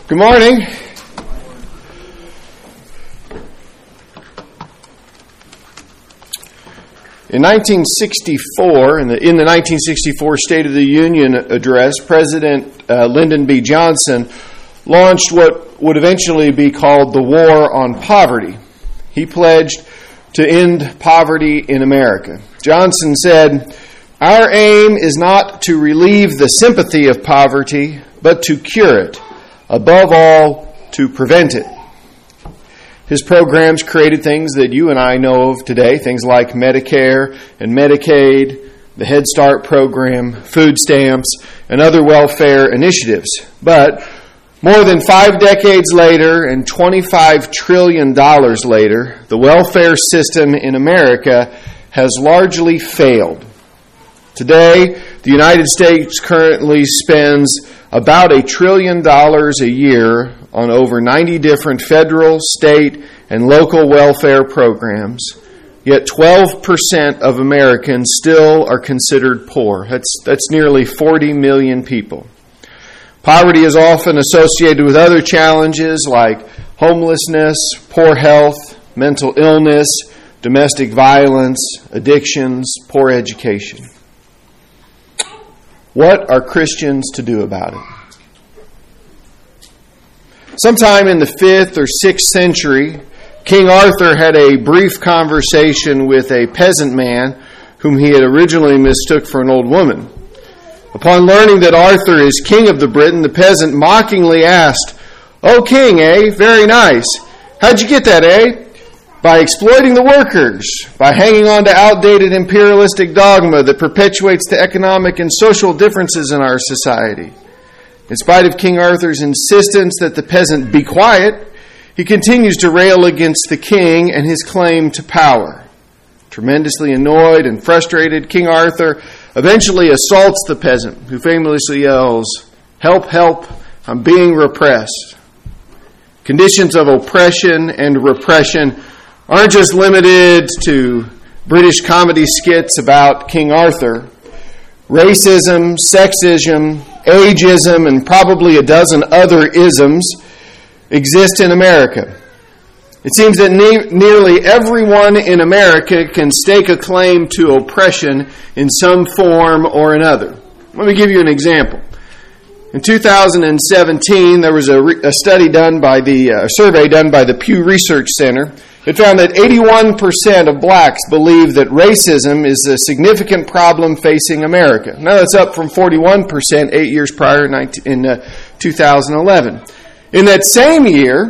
Good morning. In 1964, in the 1964 State of the Union address, President Lyndon B. Johnson launched what would eventually be called the War on Poverty. He pledged to end poverty in America. Johnson said, "Our aim is not to relieve the sympathy of poverty, but to cure it. Above all, to prevent it." His programs created things that you and I know of today, things like Medicare and Medicaid, the Head Start program, food stamps, and other welfare initiatives. But more than 5 decades later and $25 trillion later, the welfare system in America has largely failed. Today, the United States currently spends about $1 trillion a year on over 90 different federal, state, and local welfare programs, yet 12% of Americans still are considered poor. That's nearly 40 million people. Poverty is often associated with other challenges like homelessness, poor health, mental illness, domestic violence, addictions, poor education. What are Christians to do about it? Sometime in the 5th or 6th century, King Arthur had a brief conversation with a peasant man whom he had originally mistook for an old woman. Upon learning that Arthur is king of the Britain, the peasant mockingly asked, "Oh, king, eh? Very nice. How'd you get that, eh?" "By exploiting the workers, by hanging on to outdated imperialistic dogma that perpetuates the economic and social differences in our society." In spite of King Arthur's insistence that the peasant be quiet, he continues to rail against the king and his claim to power. Tremendously annoyed and frustrated, King Arthur eventually assaults the peasant, who famously yells, "Help, help, I'm being repressed." Conditions of oppression and repression aren't just limited to British comedy skits about King Arthur. Racism, sexism, ageism, and probably a dozen other isms exist in America. It seems that nearly everyone in America can stake a claim to oppression in some form or another. Let me give you an example. In 2017, there was a survey done by the Pew Research Center. It found that 81% of blacks believe that racism is a significant problem facing America. Now that's up from 41% 8 years prior in 2011. In that same year,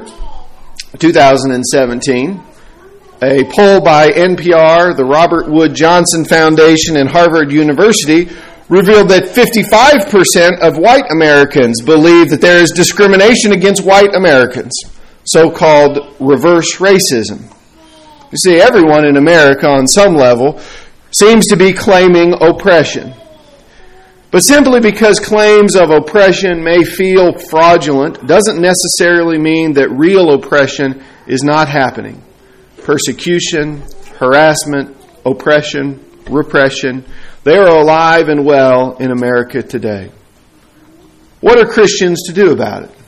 2017, a poll by NPR, the Robert Wood Johnson Foundation, and Harvard University revealed that 55% of white Americans believe that there is discrimination against white Americans, so-called reverse racism. You see, everyone in America on some level seems to be claiming oppression. But simply because claims of oppression may feel fraudulent doesn't necessarily mean that real oppression is not happening. Persecution, harassment, oppression, repression, they are alive and well in America today. What are Christians to do about it?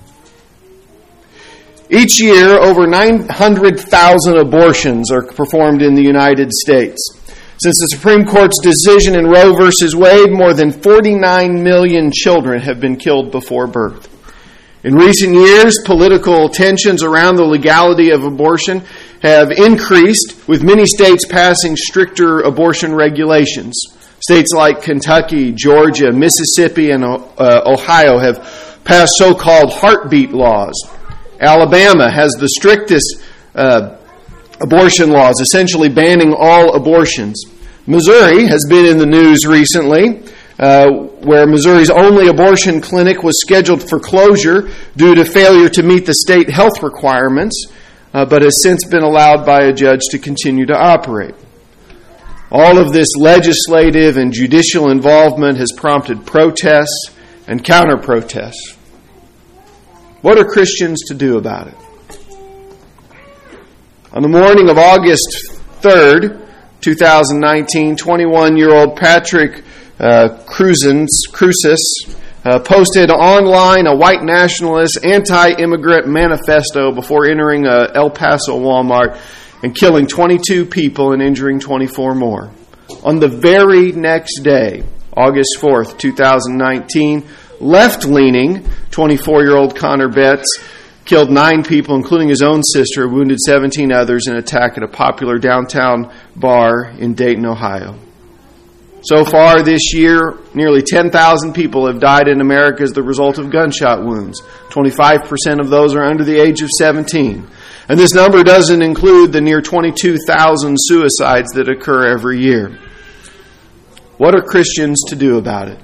Each year, over 900,000 abortions are performed in the United States. Since the Supreme Court's decision in Roe v. Wade, more than 49 million children have been killed before birth. In recent years, political tensions around the legality of abortion have increased, with many states passing stricter abortion regulations. States like Kentucky, Georgia, Mississippi, and Ohio have passed so-called heartbeat laws. Alabama has the strictest abortion laws, essentially banning all abortions. Missouri has been in the news recently, where Missouri's only abortion clinic was scheduled for closure due to failure to meet the state health requirements, but has since been allowed by a judge to continue to operate. All of this legislative and judicial involvement has prompted protests and counter-protests. What are Christians to do about it? On the morning of August 3rd, 2019, 21-year-old Patrick Crucis posted online a white nationalist anti-immigrant manifesto before entering a El Paso Walmart and killing 22 people and injuring 24 more. On the very next day, August 4th, 2019, left-leaning 24-year-old Connor Betts killed 9 people, including his own sister, wounded 17 others in an attack at a popular downtown bar in Dayton, Ohio. So far this year, nearly 10,000 people have died in America as the result of gunshot wounds. 25% of those are under the age of 17. And this number doesn't include the near 22,000 suicides that occur every year. What are Christians to do about it?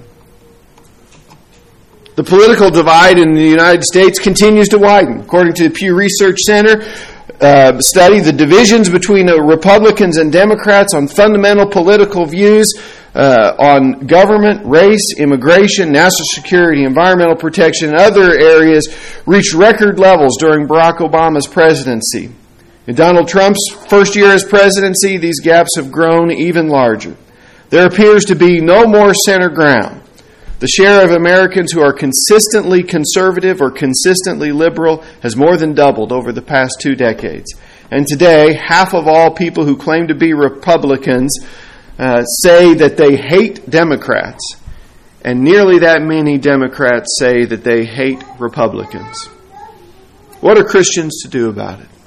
The political divide in the United States continues to widen. According to the Pew Research Center study, the divisions between Republicans and Democrats on fundamental political views on government, race, immigration, national security, environmental protection, and other areas reached record levels during Barack Obama's presidency. In Donald Trump's first year as presidency, these gaps have grown even larger. There appears to be no more center ground. The share of Americans who are consistently conservative or consistently liberal has more than doubled over the past 2 decades. And today, half of all people who claim to be Republicans say that they hate Democrats. And nearly that many Democrats say that they hate Republicans. What are Christians to do about it?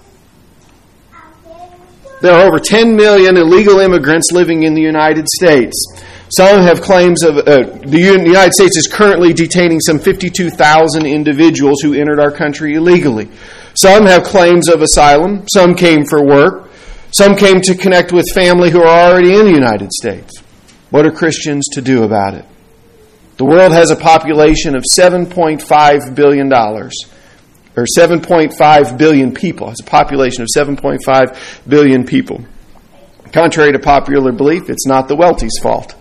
There are over 10 million illegal immigrants living in the United States. Some have claims of the United States is currently detaining some 52,000 individuals who entered our country illegally. Some have claims of asylum. Some came for work. Some came to connect with family who are already in the United States. What are Christians to do about it? The world has a population of $7.5 billion, or 7.5 billion people. It's a population of 7.5 billion people. Contrary to popular belief, it's not the wealthy's fault.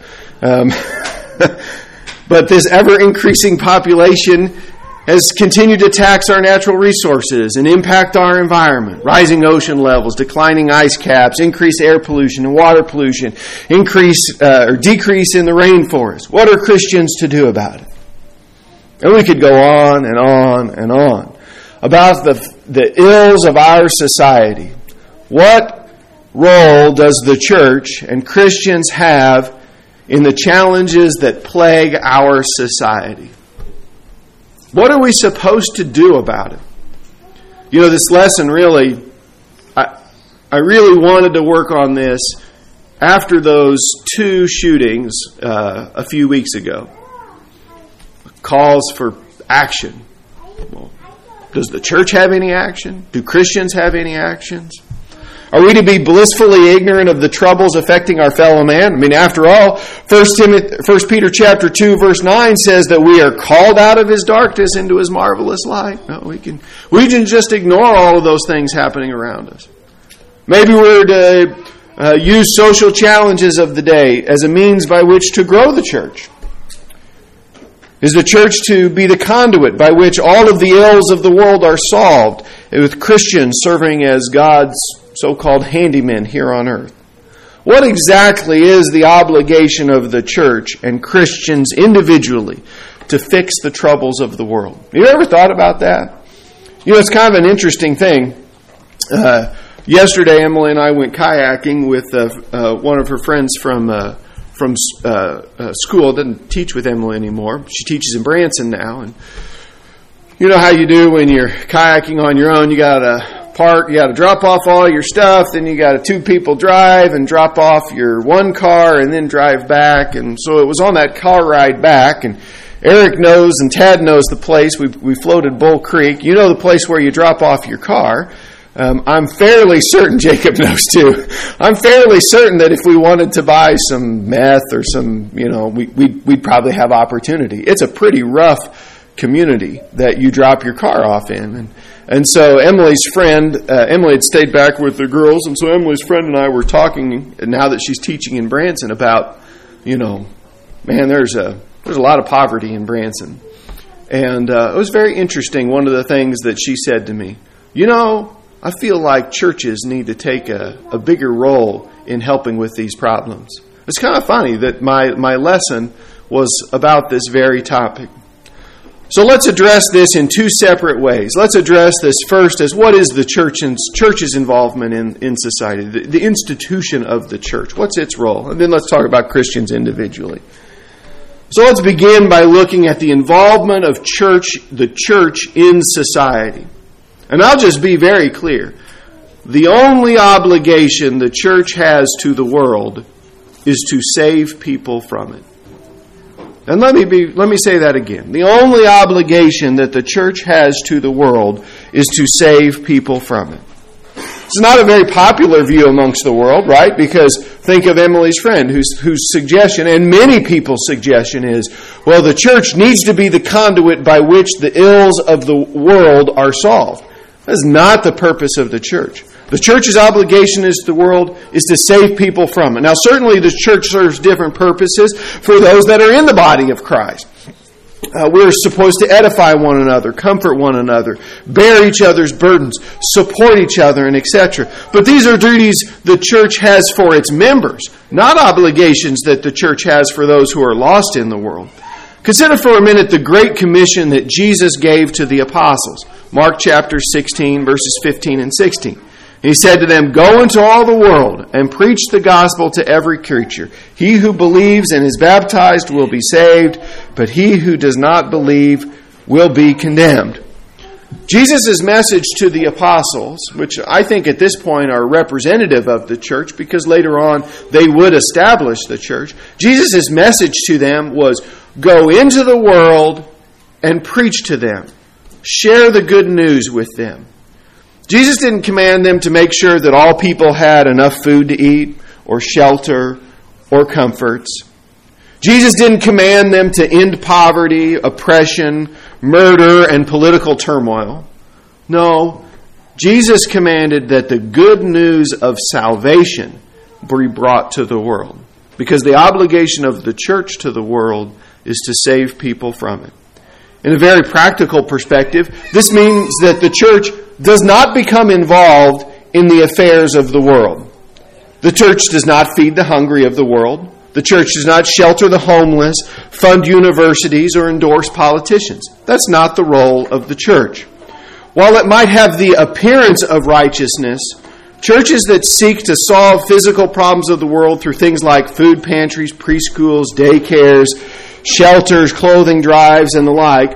But this ever-increasing population has continued to tax our natural resources and impact our environment. Rising ocean levels, declining ice caps, increased air pollution and water pollution, decrease in the rainforest. What are Christians to do about it? And we could go on and on and on about the ills of our society. What role does the church and Christians have in the challenges that plague our society? What are we supposed to do about it? You know, this lesson really, I really wanted to work on this after those 2 shootings a few weeks ago. Calls for action. Well, does the church have any action? Do Christians have any actions? Are we to be blissfully ignorant of the troubles affecting our fellow man? I mean, after all, 1 Peter chapter 2, verse 9 says that we are called out of his darkness into his marvelous light. No, we can just ignore all of those things happening around us. Maybe we're to use social challenges of the day as a means by which to grow the church. Is the church to be the conduit by which all of the ills of the world are solved, with Christians serving as God's so-called handymen here on earth? What exactly is the obligation of the church and Christians individually to fix the troubles of the world? Have you ever thought about that? You know, it's kind of an interesting thing. Yesterday, Emily and I went kayaking with one of her friends from school. Doesn't teach with Emily anymore. She teaches in Branson now. And you know how you do when you're kayaking on your own. You got to park, you got to drop off all your stuff, then you got 2 people drive and drop off your one car and then drive back. And so it was on that car ride back, and Eric knows and Tad knows the place. We floated Bull Creek. You know the place where you drop off your car. I'm fairly certain, Jacob knows too, I'm fairly certain that if we wanted to buy some meth or some, we'd probably have opportunity. It's a pretty rough community that you drop your car off in. And so Emily's friend, Emily had stayed back with the girls, and so Emily's friend and I were talking, now that she's teaching in Branson, about, there's a lot of poverty in Branson. And it was very interesting, one of the things that she said to me, I feel like churches need to take a bigger role in helping with these problems. It's kind of funny that my lesson was about this very topic. So let's address this in two separate ways. Let's address this first as what is the church's involvement in society, the institution of the church. What's its role? And then let's talk about Christians individually. So let's begin by looking at the involvement of the church in society. And I'll just be very clear. The only obligation the church has to the world is to save people from it. And let me say that again. The only obligation that the church has to the world is to save people from it. It's not a very popular view amongst the world, right? Because think of Emily's friend whose suggestion, and many people's suggestion is, well, the church needs to be the conduit by which the ills of the world are solved. That's not the purpose of the church. The church's obligation to the world is to save people from it. Now, certainly the church serves different purposes for those that are in the body of Christ. We're supposed to edify one another, comfort one another, bear each other's burdens, support each other, and etc. But these are duties the church has for its members, not obligations that the church has for those who are lost in the world. Consider for a minute the great commission that Jesus gave to the apostles. Mark chapter 16, verses 15 and 16. He said to them, "Go into all the world and preach the gospel to every creature. He who believes and is baptized will be saved, but he who does not believe will be condemned." Jesus' message to the apostles, which I think at this point are representative of the church because later on they would establish the church. Jesus' message to them was, go into the world and preach to them. Share the good news with them. Jesus didn't command them to make sure that all people had enough food to eat or shelter or comforts. Jesus didn't command them to end poverty, oppression, murder, and political turmoil. No, Jesus commanded that the good news of salvation be brought to the world, because the obligation of the church to the world is to save people from it. In a very practical perspective, this means that the church does not become involved in the affairs of the world. The church does not feed the hungry of the world. The church does not shelter the homeless, fund universities, or endorse politicians. That's not the role of the church. While it might have the appearance of righteousness, churches that seek to solve physical problems of the world through things like food pantries, preschools, daycares, shelters, clothing drives, and the like,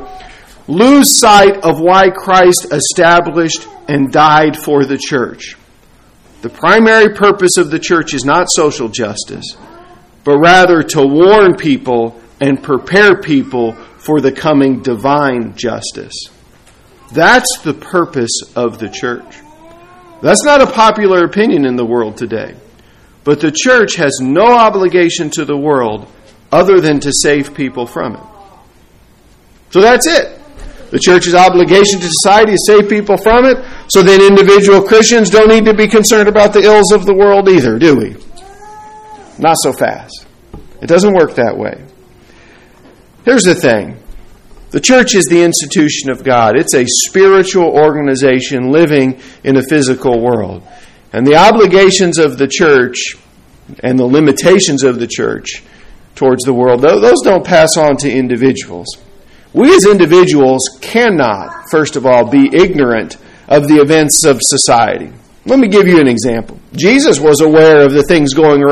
lose sight of why Christ established and died for the church. The primary purpose of the church is not social justice, but rather to warn people and prepare people for the coming divine justice. That's the purpose of the church. That's not a popular opinion in the world today. But the church has no obligation to the world other than to save people from it. So that's it. The church's obligation to society is to save people from it, so then individual Christians don't need to be concerned about the ills of the world either, do we? Not so fast. It doesn't work that way. Here's the thing. The church is the institution of God. It's a spiritual organization living in a physical world. And the obligations of the church and the limitations of the church towards the world, those don't pass on to individuals. We as individuals cannot, first of all, be ignorant of the events of society. Let me give you an example. Jesus was aware of the things going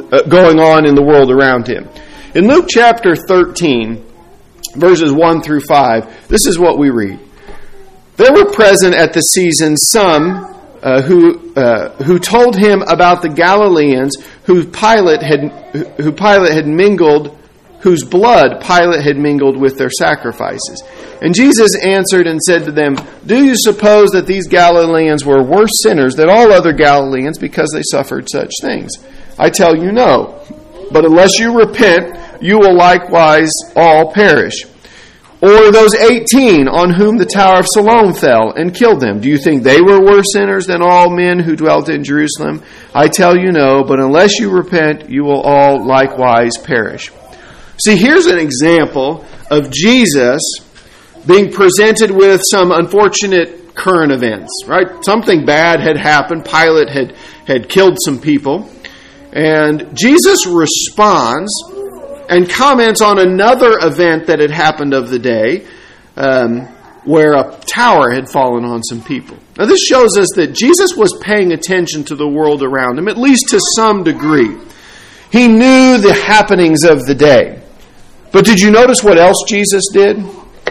on in the world around him. In Luke chapter 13, verses 1 through 5, this is what we read. There were present at the season some who told him about the Galileans whose blood Pilate had mingled with their sacrifices. And Jesus answered and said to them, "Do you suppose that these Galileans were worse sinners than all other Galileans because they suffered such things? I tell you no. But unless you repent, you will likewise all perish. Or those 18 on whom the Tower of Siloam fell and killed them. Do you think they were worse sinners than all men who dwelt in Jerusalem? I tell you no, but unless you repent, you will all likewise perish." See, here's an example of Jesus being presented with some unfortunate current events, right? Something bad had happened. Pilate had killed some people. And Jesus responds and comments on another event that had happened of the day where a tower had fallen on some people. Now this shows us that Jesus was paying attention to the world around him, at least to some degree. He knew the happenings of the day. But did you notice what else Jesus did?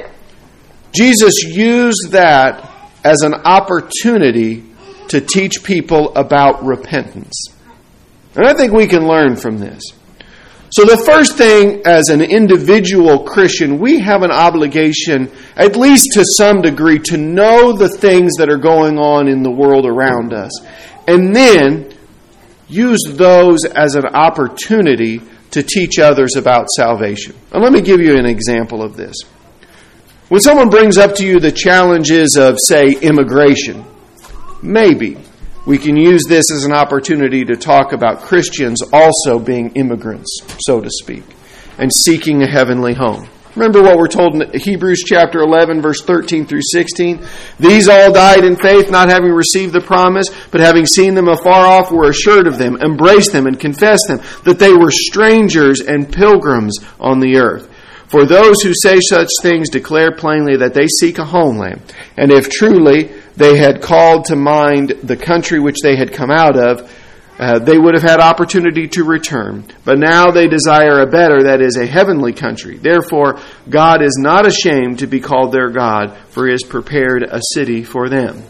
Jesus used that as an opportunity to teach people about repentance. And I think we can learn from this. So the first thing, as an individual Christian, we have an obligation, at least to some degree, to know the things that are going on in the world around us. And then use those as an opportunity to teach others about salvation. And let me give you an example of this. When someone brings up to you the challenges of, say, immigration, maybe we can use this as an opportunity to talk about Christians also being immigrants, so to speak, and seeking a heavenly home. Remember what we're told in Hebrews chapter 11, verse 13 through 16? These all died in faith, not having received the promise, but having seen them afar off, were assured of them, embraced them, and confessed them, that they were strangers and pilgrims on the earth. For those who say such things declare plainly that they seek a homeland. And if truly they had called to mind the country which they had come out of, they would have had opportunity to return. But now they desire a better, that is, a heavenly country. Therefore, God is not ashamed to be called their God, for He has prepared a city for them.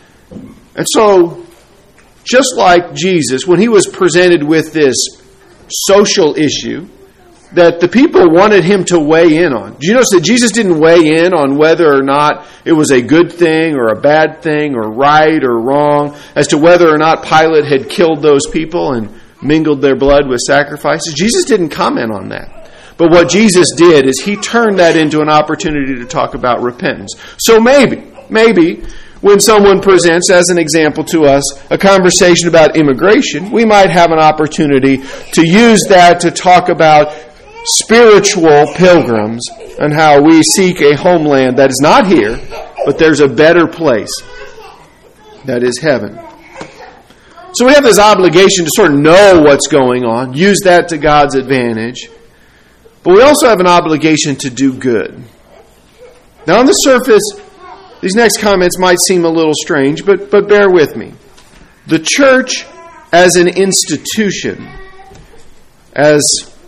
And so, just like Jesus, when He was presented with this social issue that the people wanted Him to weigh in on. Did you notice that Jesus didn't weigh in on whether or not it was a good thing or a bad thing or right or wrong, as to whether or not Pilate had killed those people and mingled their blood with sacrifices? Jesus didn't comment on that. But what Jesus did is He turned that into an opportunity to talk about repentance. So maybe when someone presents, as an example to us, a conversation about immigration, we might have an opportunity to use that to talk about spiritual pilgrims and how we seek a homeland that is not here, but there's a better place that is heaven. So we have this obligation to sort of know what's going on, use that to God's advantage, but we also have an obligation to do good. Now on the surface, these next comments might seem a little strange, but bear with me. The church as an institution, as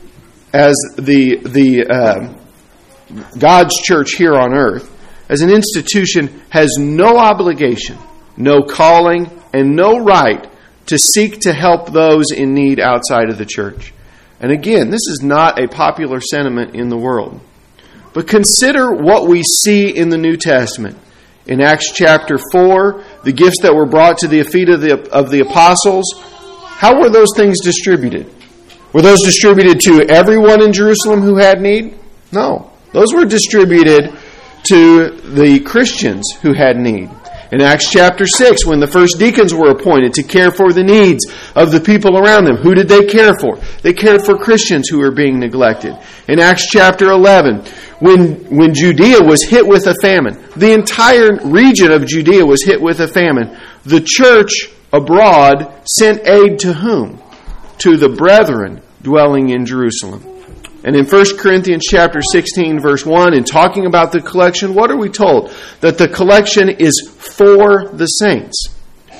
God's church here on earth, as an institution, has no obligation, no calling, and no right to seek to help those in need outside of the church. And again, this is not a popular sentiment in the world. But consider what we see in the New Testament. In Acts chapter 4, the gifts that were brought to the feet of the apostles, how were those things distributed? Were those distributed to everyone in Jerusalem who had need? No. Those were distributed to the Christians who had need. In Acts chapter 6, when the first deacons were appointed to care for the needs of the people around them, who did they care for? They cared for Christians who were being neglected. In Acts chapter 11, when Judea was hit with a famine, the entire region of Judea was hit with a famine, the church abroad sent aid to whom? To the brethren dwelling in Jerusalem. And in 1 Corinthians chapter 16, verse 1, in talking about the collection, what are we told? That the collection is for the saints.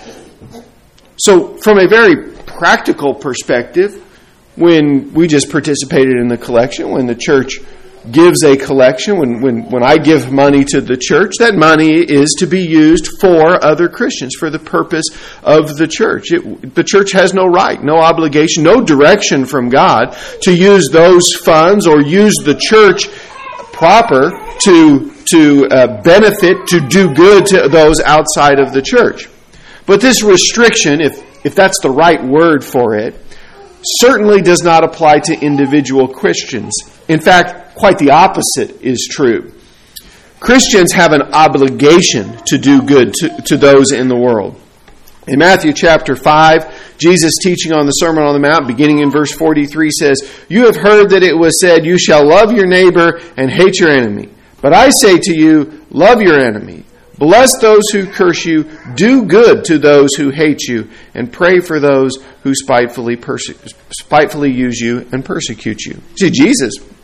So, from a very practical perspective, when we just participated in the collection, when the church gives a collection, when I give money to the church, that money is to be used for other Christians, for the purpose of the church. The church has no right, no obligation, no direction from God to use those funds or use the church proper to benefit, to do good to those outside of the church. But this restriction, if that's the right word for it, certainly does not apply to individual Christians. In fact, quite the opposite is true. Christians have an obligation to do good to those in the world. In Matthew chapter 5, Jesus teaching on the Sermon on the Mount, beginning in verse 43, says, "You have heard that it was said, 'You shall love your neighbor and hate your enemy.' But I say to you, love your enemy. Bless those who curse you, do good to those who hate you, and pray for those who spitefully use you and persecute you." See, Jesus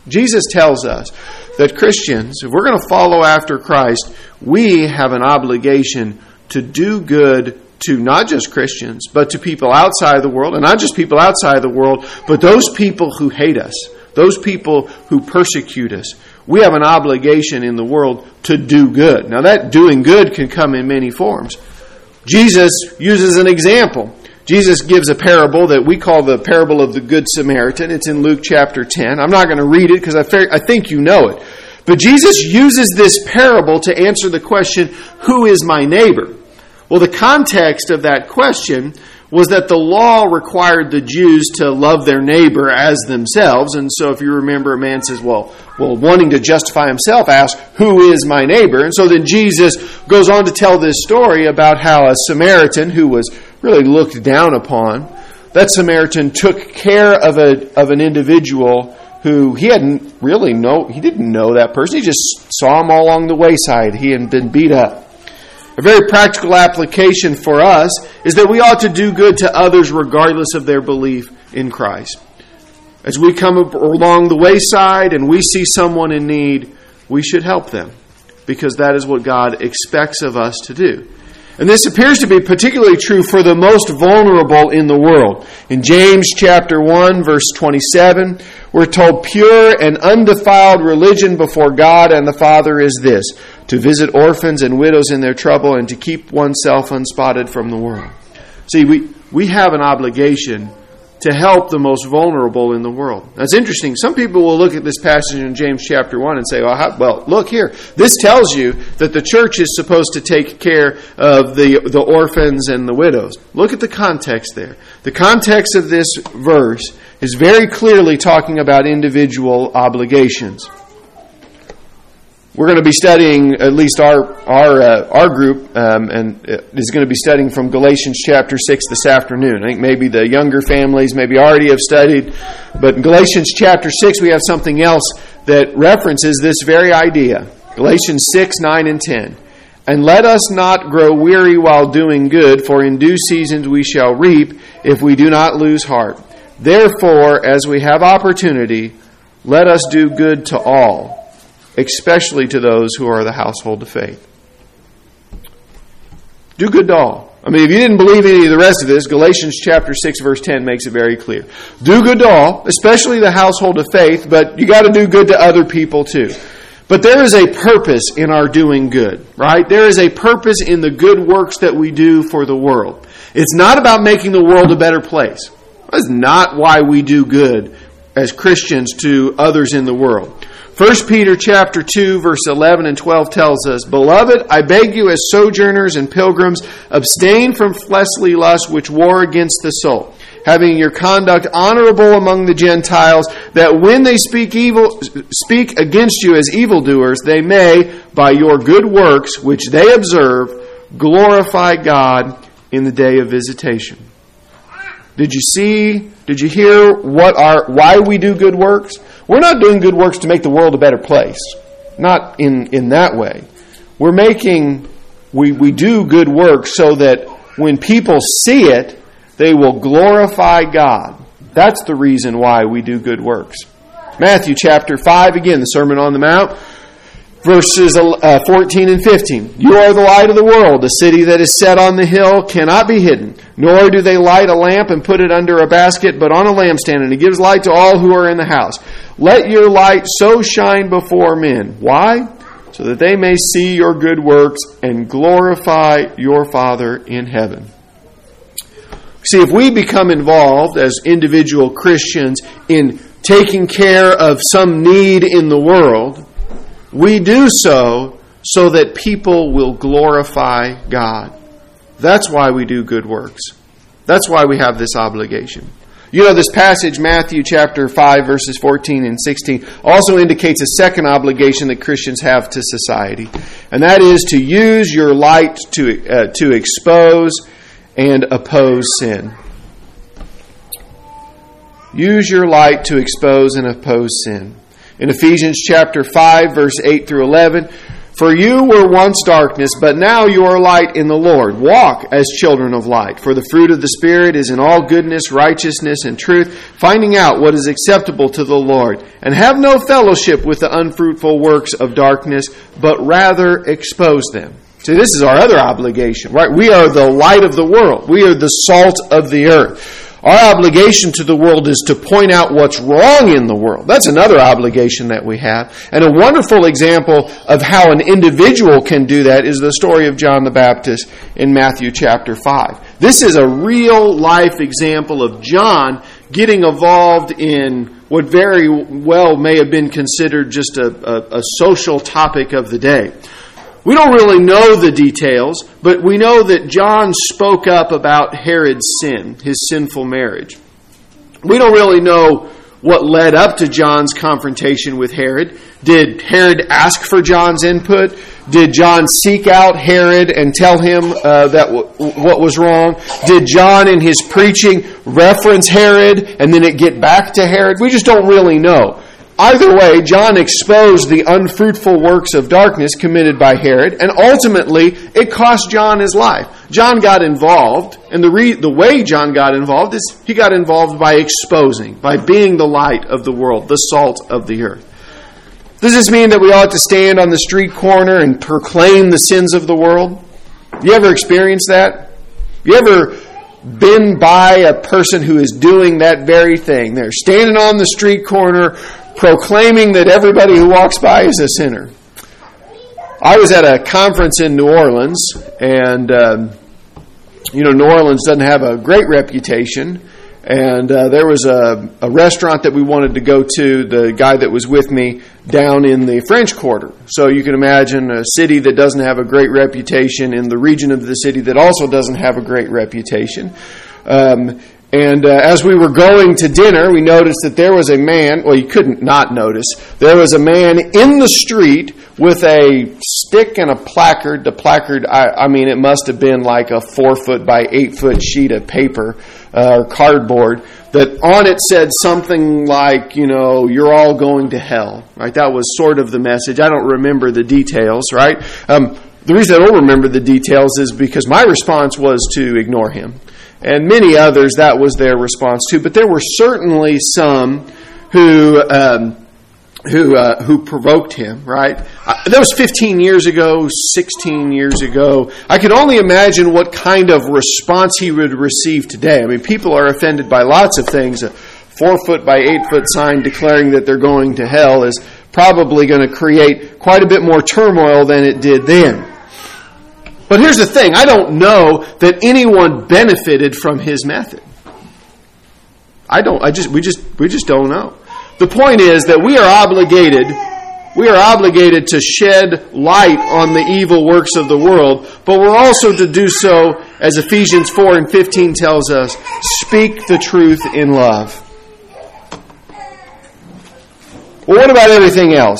Jesus tells us that Christians, if we're going to follow after Christ, we have an obligation to do good to not just Christians, but to people outside the world, and not just people outside the world, but those people who hate us, those people who persecute us. We have an obligation in the world to do good. Now that doing good can come in many forms. Jesus uses an example. Jesus gives a parable that we call the parable of the Good Samaritan. It's in Luke chapter 10. I'm not going to read it because I think you know it. But Jesus uses this parable to answer the question, who is my neighbor? Well, the context of that question was that the law required the Jews to love their neighbor as themselves. And so if you remember, a man says, well, wanting to justify himself, asks, who is my neighbor? And so then Jesus goes on to tell this story about how a Samaritan who was really looked down upon, that Samaritan took care of an individual who he didn't know that person. He just saw him all along the wayside. He had been beat up. A very practical application for us is that we ought to do good to others regardless of their belief in Christ. As we come along the wayside and we see someone in need, we should help them because that is what God expects of us to do. And this appears to be particularly true for the most vulnerable in the world. In James chapter 1, verse 27, we're told, pure and undefiled religion before God and the Father is this, to visit orphans and widows in their trouble and to keep oneself unspotted from the world. See, we have an obligation to help the most vulnerable in the world. That's interesting. Some people will look at this passage in James chapter 1 and say, well, look here. This tells you that the church is supposed to take care of the orphans and the widows. Look at the context there. The context of this verse is very clearly talking about individual obligations. We're going to be studying, at least our group, and is going to be studying from Galatians chapter 6 this afternoon. I think maybe the younger families maybe already have studied, but in Galatians chapter 6 we have something else that references this very idea. Galatians 6, 9, and 10. And let us not grow weary while doing good, for in due season we shall reap if we do not lose heart. Therefore, as we have opportunity, let us do good to all, especially to those who are the household of faith. Do good to all. I mean, if you didn't believe any of the rest of this, Galatians chapter 6, verse 10 makes it very clear. Do good to all, especially the household of faith, but you got to do good to other people too. But there is a purpose in our doing good, right? There is a purpose in the good works that we do for the world. It's not about making the world a better place. That's not why we do good as Christians to others in the world. 1 Peter chapter 2, verse 11 and 12 tells us, Beloved, I beg you as sojourners and pilgrims, abstain from fleshly lusts which war against the soul, having your conduct honorable among the Gentiles, that when they speak against you as evildoers, they may, by your good works which they observe, glorify God in the day of visitation. Did you hear why we do good works? We're not doing good works to make the world a better place. Not in that way. We do good works so that when people see it, they will glorify God. That's the reason why we do good works. Matthew chapter 5, again, the Sermon on the Mount, verses 14 and 15. You are the light of the world. A city that is set on the hill cannot be hidden. Nor do they light a lamp and put it under a basket, but on a lampstand, and it gives light to all who are in the house. Let your light so shine before men. Why? So that they may see your good works and glorify your Father in heaven. See, if we become involved as individual Christians in taking care of some need in the world, we do so that people will glorify God. That's why we do good works. That's why we have this obligation. You know, this passage, Matthew chapter 5, verses 14 and 16, also indicates a second obligation that Christians have to society. And that is to use your light to expose and oppose sin. Use your light to expose and oppose sin. In Ephesians chapter 5, verse 8 through 11, For you were once darkness, but now you are light in the Lord. Walk as children of light. For the fruit of the Spirit is in all goodness, righteousness, and truth, finding out what is acceptable to the Lord. And have no fellowship with the unfruitful works of darkness, but rather expose them. See, this is our other obligation, right? We are the light of the world. We are the salt of the earth. Our obligation to the world is to point out what's wrong in the world. That's another obligation that we have. And a wonderful example of how an individual can do that is the story of John the Baptist in Matthew chapter 5. This is a real life example of John getting involved in what very well may have been considered just a social topic of the day. We don't really know the details, but we know that John spoke up about Herod's sin, his sinful marriage. We don't really know what led up to John's confrontation with Herod. Did Herod ask for John's input? Did John seek out Herod and tell him what was wrong? Did John in his preaching reference Herod and then it get back to Herod? We just don't really know. Either way, John exposed the unfruitful works of darkness committed by Herod, and ultimately, it cost John his life. John got involved, and the way John got involved is he got involved by exposing, by being the light of the world, the salt of the earth. Does this mean that we ought to stand on the street corner and proclaim the sins of the world? You ever experienced that? You ever been by a person who is doing that very thing? They're standing on the street corner proclaiming that everybody who walks by is a sinner. I was at a conference in New Orleans, and New Orleans doesn't have a great reputation, and there was a restaurant that we wanted to go to, the guy that was with me, down in the French Quarter. So you can imagine a city that doesn't have a great reputation in the region of the city that also doesn't have a great reputation. And as we were going to dinner, we noticed that there was a man, well, you couldn't not notice, there was a man in the street with a stick and a placard. The placard, it must have been like a 4-foot by 8-foot sheet of paper or cardboard that on it said something like, you're all going to hell, right? That was sort of the message. I don't remember the details, right? The reason I don't remember the details is because my response was to ignore him. And many others, that was their response too. But there were certainly some who provoked him, right? That was 15 years ago, 16 years ago. I could only imagine what kind of response he would receive today. People are offended by lots of things. A 4-foot by 8-foot sign declaring that they're going to hell is probably going to create quite a bit more turmoil than it did then. But here's the thing, I don't know that anyone benefited from his method. We just don't know. The point is that we are obligated to shed light on the evil works of the world, but we're also to do so, as Ephesians 4:15 tells us, speak the truth in love. Well, what about everything else?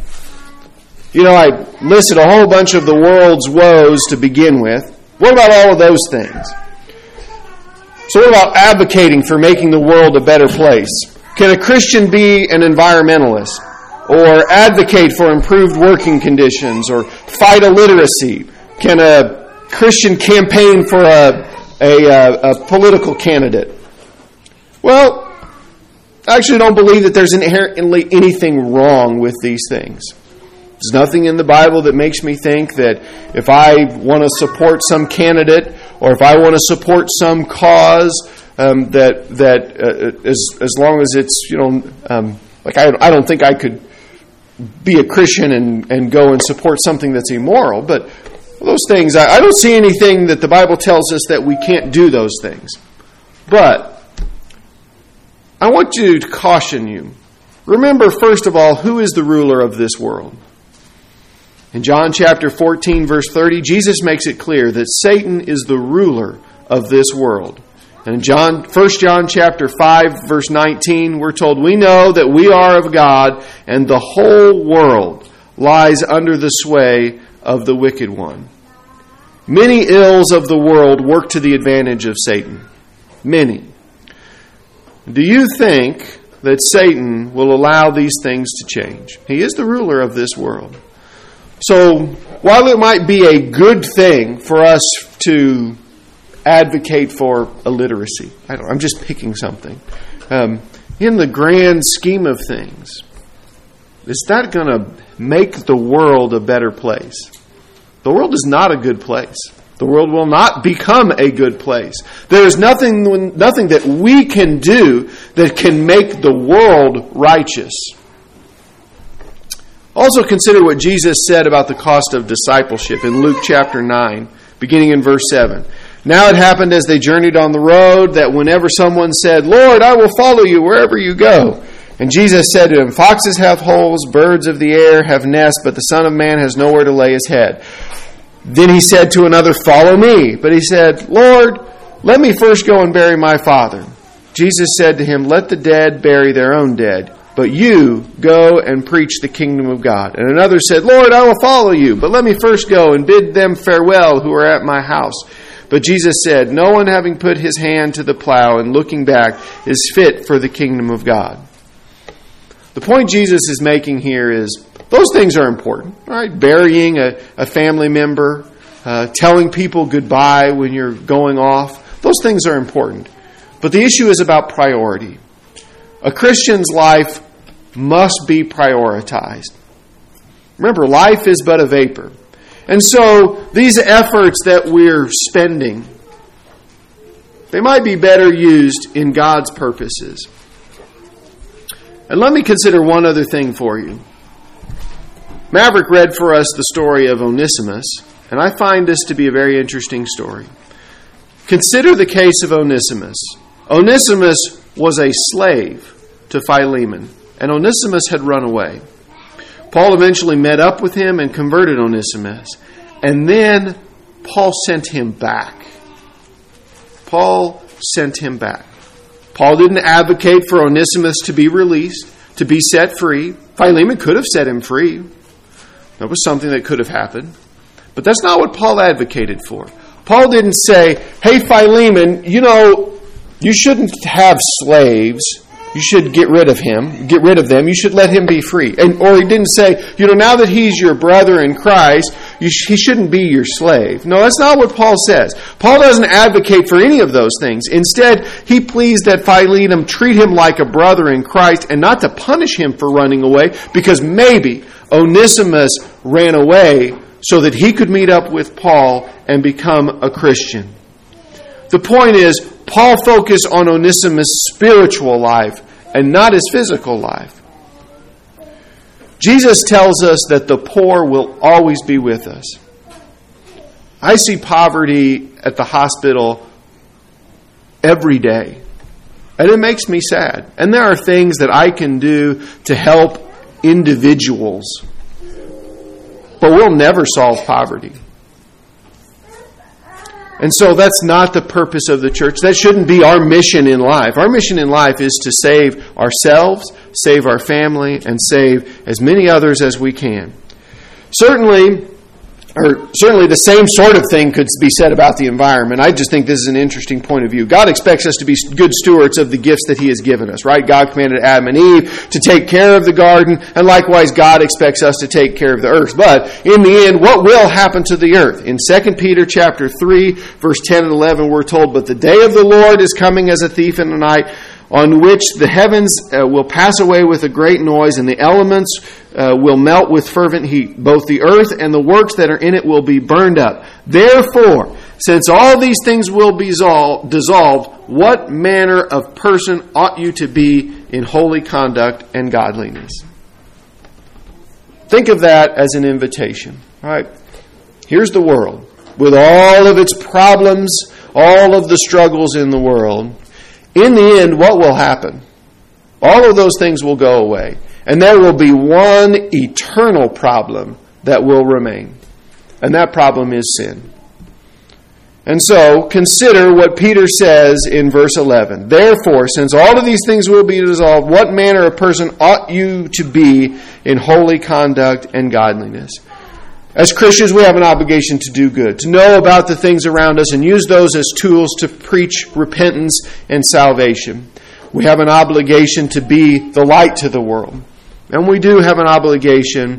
I listed a whole bunch of the world's woes to begin with. What about all of those things? So what about advocating for making the world a better place? Can a Christian be an environmentalist? Or advocate for improved working conditions? Or fight illiteracy? Can a Christian campaign for a political candidate? Well, I actually don't believe that there's inherently anything wrong with these things. There's nothing in the Bible that makes me think that if I want to support some candidate or if I want to support some cause, that as long as it's, I don't think I could be a Christian and go and support something that's immoral. But those things, I don't see anything that the Bible tells us that we can't do those things. But I want to caution you. Remember, first of all, who is the ruler of this world? In John chapter 14, verse 30, Jesus makes it clear that Satan is the ruler of this world. And in 1 John chapter 5, verse 19, we're told, we know that we are of God, and the whole world lies under the sway of the wicked one. Many ills of the world work to the advantage of Satan. Many. Do you think that Satan will allow these things to change? He is the ruler of this world. So, while it might be a good thing for us to advocate for illiteracy, I'm just picking something. In the grand scheme of things, is that going to make the world a better place? The world is not a good place. The world will not become a good place. There is nothing that we can do that can make the world righteous. Also consider what Jesus said about the cost of discipleship in Luke chapter 9, beginning in verse 7. Now it happened as they journeyed on the road that whenever someone said, "Lord, I will follow you wherever you go." And Jesus said to him, "Foxes have holes, birds of the air have nests, but the Son of Man has nowhere to lay his head." Then he said to another, "Follow me." But he said, "Lord, let me first go and bury my father." Jesus said to him, "Let the dead bury their own dead, but you go and preach the kingdom of God." And another said, "Lord, I will follow you, but let me first go and bid them farewell who are at my house." But Jesus said, "No one having put his hand to the plow and looking back is fit for the kingdom of God." The point Jesus is making here is those things are important, right? Burying a family member, telling people goodbye when you're going off, those things are important. But the issue is about priority. A Christian's life must be prioritized. Remember, life is but a vapor. And so these efforts that we're spending, they might be better used in God's purposes. And let me consider one other thing for you. Maverick read for us the story of Onesimus, and I find this to be a very interesting story. Consider the case of Onesimus. Onesimus was a slave to Philemon, and Onesimus had run away. Paul eventually met up with him and converted Onesimus, and then Paul sent him back. Paul sent him back. Paul didn't advocate for Onesimus to be released, to be set free. Philemon could have set him free. That was something that could have happened. But that's not what Paul advocated for. Paul didn't say, "Hey, Philemon, you shouldn't have slaves. You should get rid of him. Get rid of them. You should let him be free." Or he didn't say, "Now that he's your brother in Christ, he shouldn't be your slave." No, that's not what Paul says. Paul doesn't advocate for any of those things. Instead, he pleads that Philemon treat him like a brother in Christ and not to punish him for running away, because maybe Onesimus ran away so that he could meet up with Paul and become a Christian. The point is, Paul focused on Onesimus' spiritual life and not his physical life. Jesus tells us that the poor will always be with us. I see poverty at the hospital every day, and it makes me sad. And there are things that I can do to help individuals, but we'll never solve poverty. And so that's not the purpose of the church. That shouldn't be our mission in life. Our mission in life is to save ourselves, save our family, and save as many others as we can. Certainly the same sort of thing could be said about the environment. I just think this is an interesting point of view. God expects us to be good stewards of the gifts that He has given us, right? God commanded Adam and Eve to take care of the garden, and likewise God expects us to take care of the earth. But in the end, what will happen to the earth? In 2 Peter chapter 3, verse 10 and 11, we're told, "But the day of the Lord is coming as a thief in the night, on which the heavens will pass away with a great noise, and the elements will melt with fervent heat. Both the earth and the works that are in it will be burned up. Therefore, since all these things will be dissolved, what manner of person ought you to be in holy conduct and godliness?" Think of that as an invitation. All right? Here's the world, with all of its problems, all of the struggles in the world. In the end, what will happen? All of those things will go away. And there will be one eternal problem that will remain. And that problem is sin. And so, consider what Peter says in verse 11. "Therefore, since all of these things will be dissolved, what manner of person ought you to be in holy conduct and godliness?" As Christians, we have an obligation to do good, to know about the things around us and use those as tools to preach repentance and salvation. We have an obligation to be the light to the world. And we do have an obligation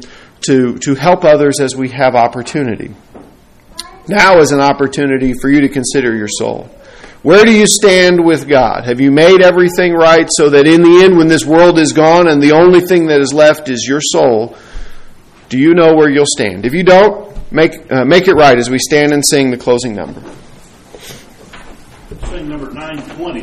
to help others as we have opportunity. Now is an opportunity for you to consider your soul. Where do you stand with God? Have you made everything right so that in the end, when this world is gone and the only thing that is left is your soul, do you know where you'll stand? If you don't, make it right as we stand and sing the closing number. Sing number 920.